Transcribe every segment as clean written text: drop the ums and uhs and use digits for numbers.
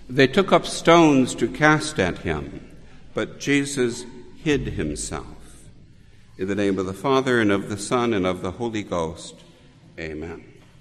They took up stones to cast at him, but Jesus hid himself. In the name of the Father, and of the Son, and of the Holy Ghost. Amen.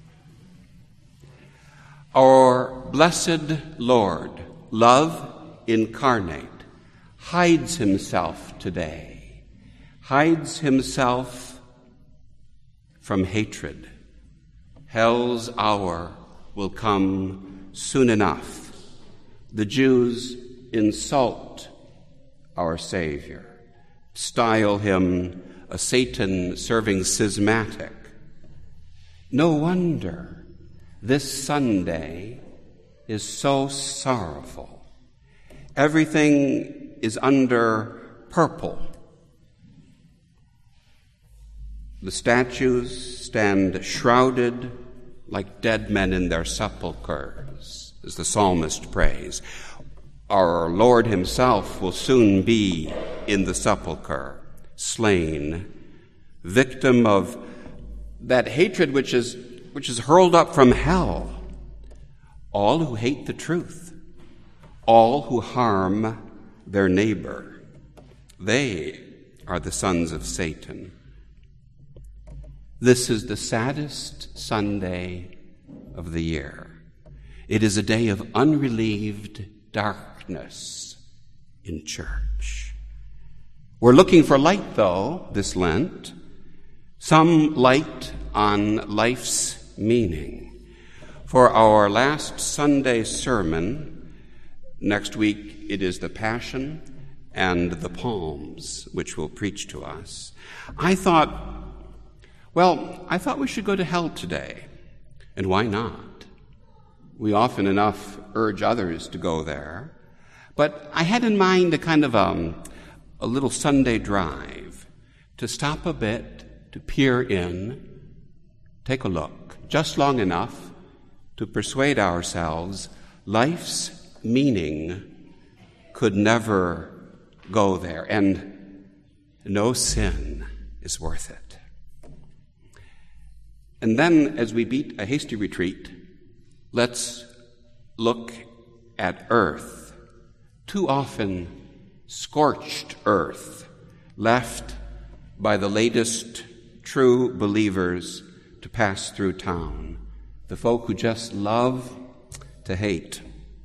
Our blessed Lord, love incarnate, hides himself today, hides himself from hatred. Hell's hour will come soon enough. The Jews insult our Savior, style him a Satan-serving schismatic. No wonder this Sunday is so sorrowful. Everything is under purple. The statues stand shrouded like dead men in their sepulchres, as the psalmist prays. Our Lord himself will soon be in the sepulchre, slain, victim of that hatred which is hurled up from hell. All who hate the truth, all who harm their neighbor, they are the sons of Satan. This is the saddest Sunday of the year. It is a day of unrelieved darkness in church. We're looking for light, though, this Lent. Some light on life's meaning. For our last Sunday sermon, next week it is the Passion and the Palms, which will preach to us. I thought we should go to hell today. And why not? We often enough urge others to go there. But I had in mind a kind of a little Sunday drive to stop a bit, to peer in, take a look, just long enough to persuade ourselves life's meaning could never go there, and no sin is worth it. And then, as we beat a hasty retreat, let's look at earth. Too often, scorched earth, left by the latest true believers to pass through town, the folk who just love to hate.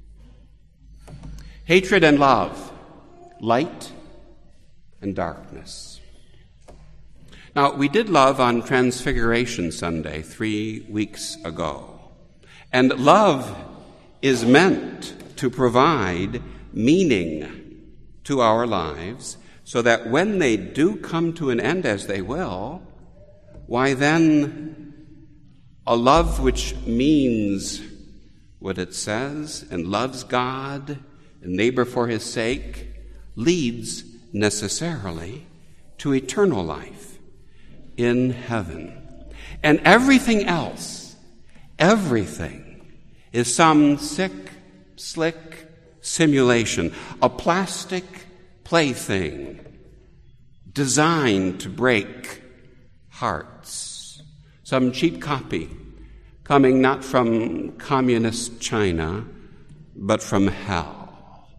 Hatred and love, light and darkness. Now, we did love on Transfiguration Sunday 3 weeks ago, and love is meant to provide meaning to our lives so that when they do come to an end, as they will, why then a love which means what it says and loves God and neighbor for his sake leads necessarily to eternal life in heaven. And everything else, everything is some sick, slick simulation, a plastic plaything designed to break hearts. Some cheap copy coming not from communist China, but from hell.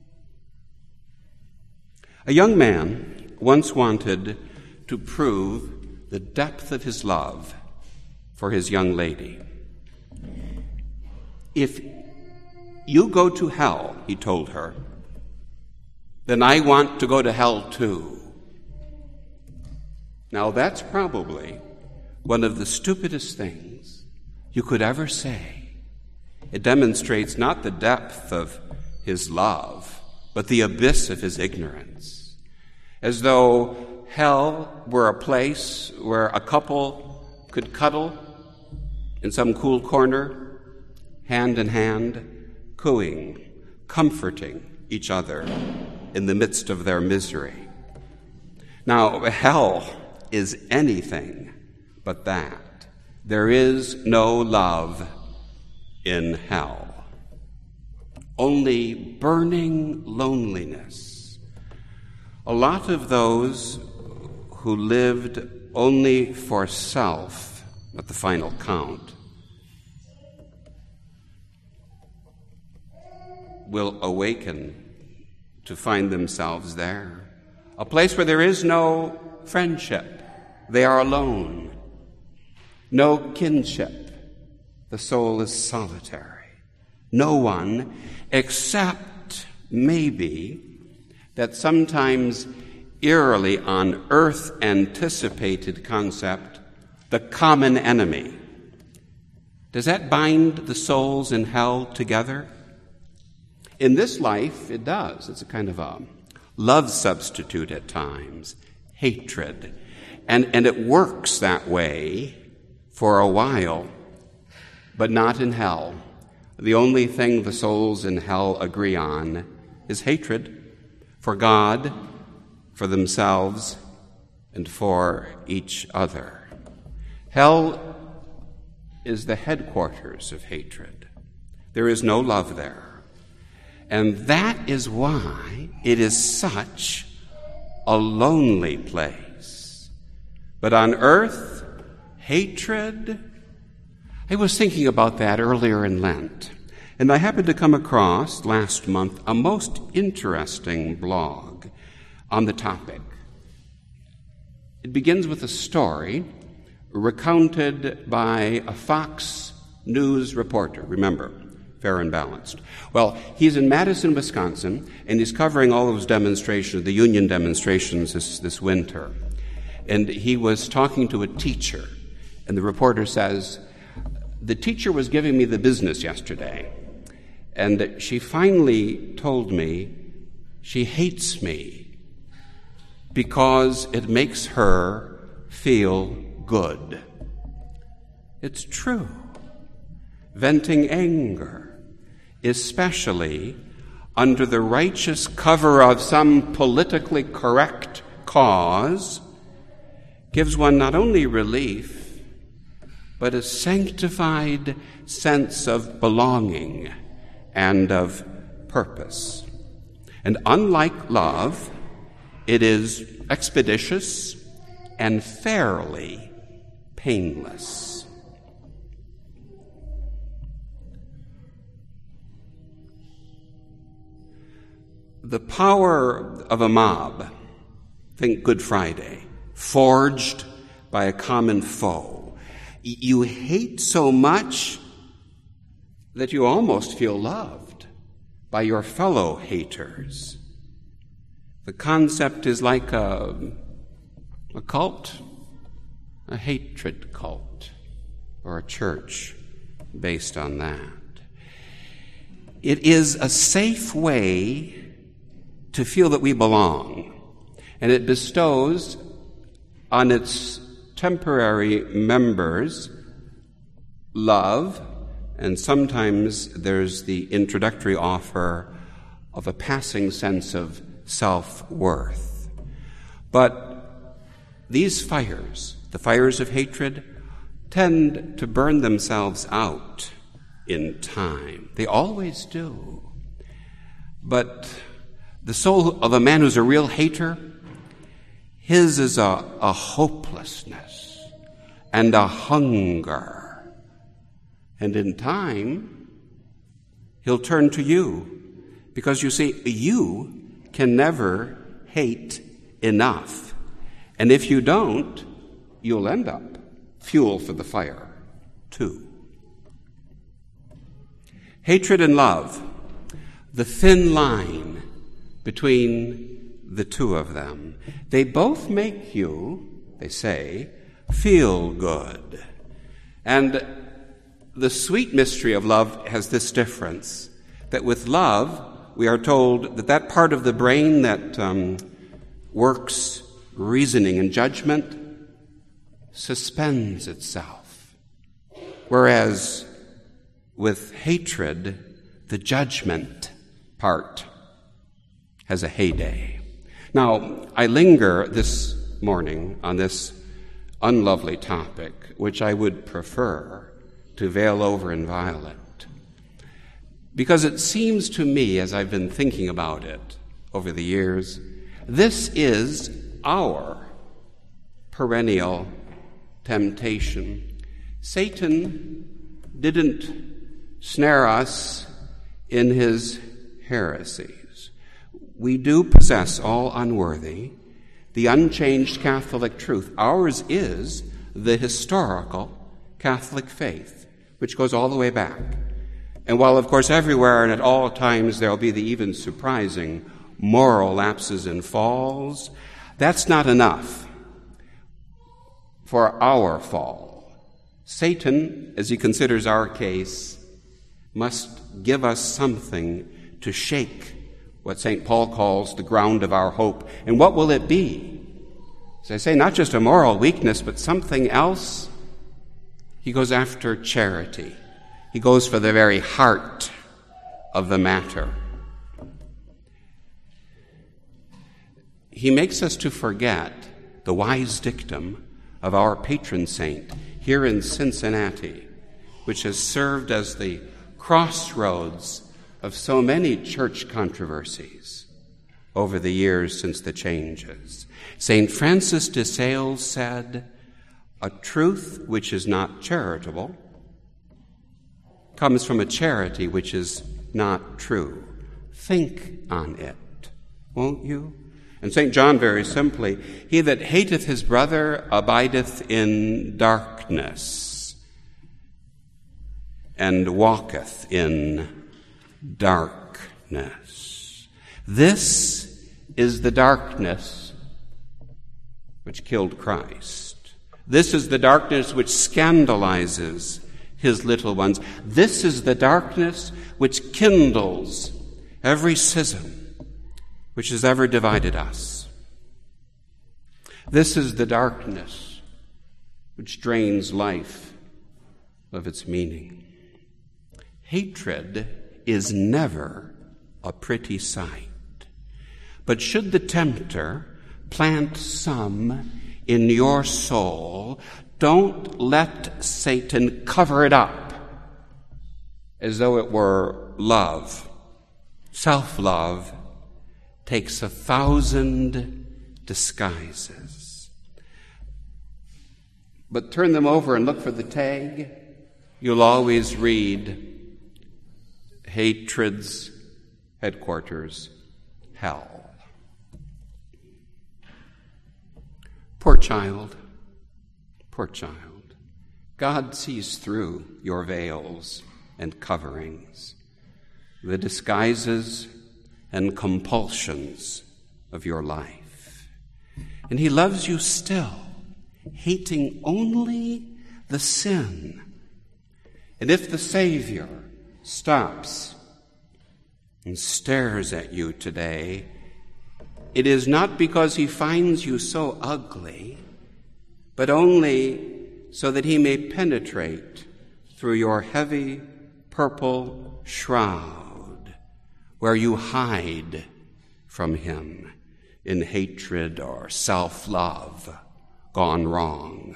A young man once wanted to prove the depth of his love for his young lady. If you go to hell, he told her, then I want to go to hell too. Now that's probably one of the stupidest things you could ever say. It demonstrates not the depth of his love, but the abyss of his ignorance. As though hell were a place where a couple could cuddle in some cool corner, hand in hand, cooing, comforting each other in the midst of their misery. Now, hell is anything but that. There is no love in hell. Only burning loneliness. A lot of those who lived only for self at the final count will awaken to find themselves there. A place where there is no friendship. They are alone. No kinship. The soul is solitary. No one except maybe that sometimes eerily on earth anticipated concept, the common enemy. Does that bind the souls in hell together? In this life, it does. It's a kind of a love substitute at times, hatred. And it works that way for a while, but not in hell. The only thing the souls in hell agree on is hatred for God, for themselves, and for each other. Hell is the headquarters of hatred. There is no love there. And that is why it is such a lonely place. But on earth, hatred. I was thinking about that earlier in Lent, and I happened to come across last month a most interesting blog on the topic. It begins with a story recounted by a Fox News reporter. Remember, fair and balanced. Well, he's in Madison, Wisconsin, and he's covering all those demonstrations, the union demonstrations this winter. And he was talking to a teacher, and the reporter says, "The teacher was giving me the business yesterday, and she finally told me she hates me because it makes her feel good." It's true. Venting anger, especially under the righteous cover of some politically correct cause, gives one not only relief, but a sanctified sense of belonging and of purpose. And unlike love, it is expeditious and fairly painless. The power of a mob, think Good Friday, forged by a common foe. You hate so much that you almost feel loved by your fellow haters. The concept is like a cult, a hatred cult, or a church based on that. It is a safe way to feel that we belong, and it bestows on its temporary members love, and sometimes there's the introductory offer of a passing sense of self-worth. But these fires, the fires of hatred, tend to burn themselves out in time. They always do. But the soul of a man who's a real hater, his is a hopelessness and a hunger. And in time, he'll turn to you. Because you see, you can never hate enough. And if you don't, you'll end up fuel for the fire, too. Hatred and love, the thin line between the two of them. They both make you, they say, feel good. And the sweet mystery of love has this difference, that with love, we are told that that part of the brain that works reasoning and judgment suspends itself. Whereas with hatred, the judgment part has a heyday. Now, I linger this morning on this unlovely topic, which I would prefer to veil over in violet, because it seems to me, as I've been thinking about it over the years, this is our perennial temptation. Satan didn't snare us in his heresies. We do possess all unworthy the unchanged Catholic truth. Ours is the historical Catholic faith, which goes all the way back. And while, of course, everywhere and at all times there will be the even surprising moral lapses and falls, that's not enough for our fall. Satan, as he considers our case, must give us something to shake what St. Paul calls the ground of our hope. And what will it be? As I say, not just a moral weakness, but something else. He goes after charity. He goes for the very heart of the matter. He makes us to forget the wise dictum of our patron saint here in Cincinnati, which has served as the crossroads of so many church controversies over the years since the changes. St. Francis de Sales said, "A truth which is not charitable comes from a charity which is not true. Think on it, won't you?" And St. John, very simply, "He that hateth his brother abideth in darkness, and walketh in darkness." This is the darkness which killed Christ. This is the darkness which scandalizes his little ones. This is the darkness which kindles every schism which has ever divided us. This is the darkness which drains life of its meaning. Hatred is never a pretty sight. But should the tempter plant some in your soul, don't let Satan cover it up as though it were love. Self-love takes 1,000 disguises. But turn them over and look for the tag. You'll always read, hatred's headquarters, hell. Poor child, poor child. God sees through your veils and coverings, the disguises and compulsions of your life. And he loves you still, hating only the sin. And if the Savior stops and stares at you today, it is not because he finds you so ugly, but only so that he may penetrate through your heavy purple shroud, where you hide from him in hatred or self-love gone wrong.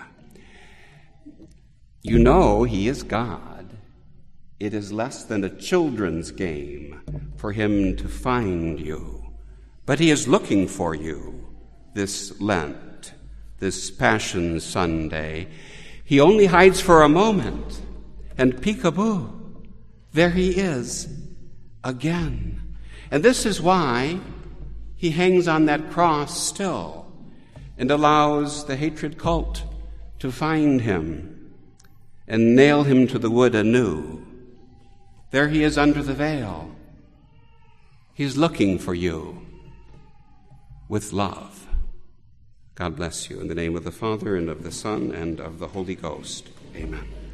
You know he is God. It is less than a children's game for him to find you. But he is looking for you this Lent, this Passion Sunday. He only hides for a moment, and peekaboo, there he is again. And this is why he hangs on that cross still and allows the hatred cult to find him and nail him to the wood anew. There he is under the veil. He's looking for you with love. God bless you. In the name of the Father, and of the Son, and of the Holy Ghost. Amen.